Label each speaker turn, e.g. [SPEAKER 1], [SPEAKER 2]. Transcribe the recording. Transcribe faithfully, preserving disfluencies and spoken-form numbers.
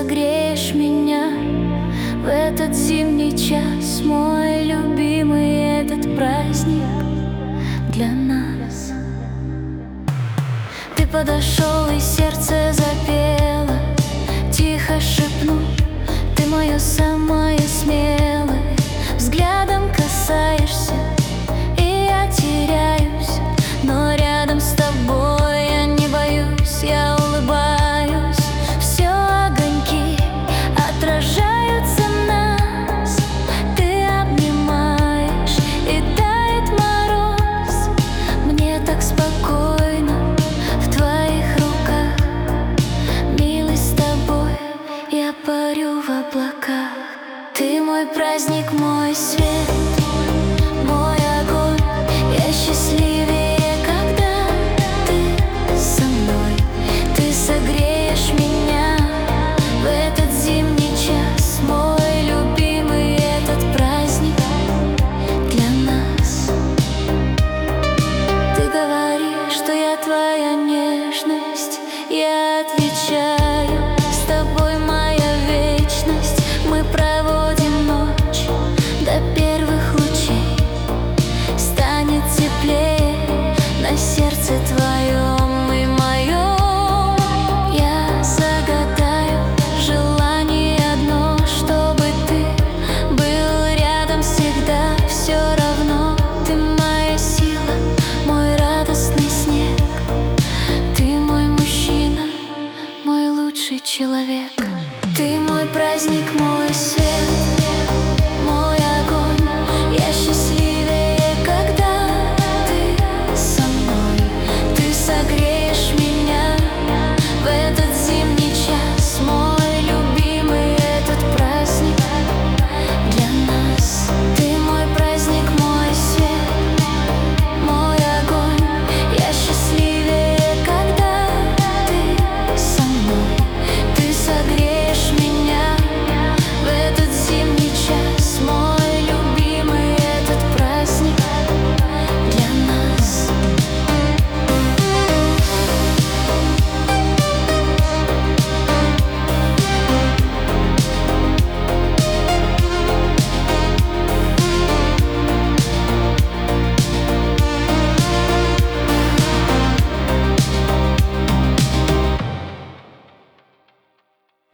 [SPEAKER 1] согреешь меня в этот зимний час, мой любимый, этот праздник для нас. Ты подошел, и сердце запело, тихо шепнул: ты мое самое смелое. Взглядом касаешься, и я теряюсь, но рядом с тобой я не боюсь, я улыбаюсь. Все огоньки отражаются в нас, ты обнимаешь, и тает мороз. Мне так спокойно в твоих руках, милый, с тобой я парю в облаках. Ты мой праздник, мой свет, мой огонь. Я счастливее, когда ты со мной. Ты согреешь меня в этот зимний час, мой любимый, этот праздник для нас. Ты говоришь, что я твоя нежность, я отвечаю: с тобой моя вечность. Мы проводим ночь до первых лучей, станет теплее на сердце твоем и моем. Я загадаю желание одно, чтобы ты был рядом всегда. Все равно ты моя сила, мой радостный снег. Ты мой мужчина, мой лучший человек. Ты мой праздник, мой свет.